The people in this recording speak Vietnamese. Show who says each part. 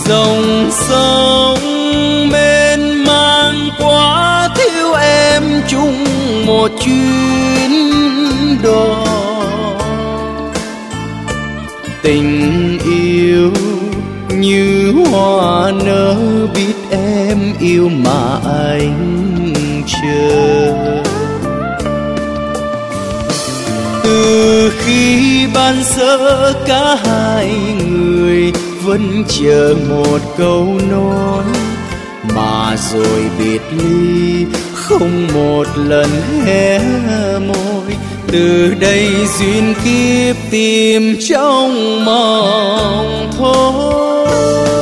Speaker 1: dòng sông mênh mang quá thiếu em chung một chuyến đò. Tình yêu như hoa nở biết em yêu mà anh chờ. Từ khi ban sơ cả hai người vẫn chờ một câu nói, mà rồi biệt ly không một lần hé môi. Từ đây duyên kiếp tìm trong mộng thôi.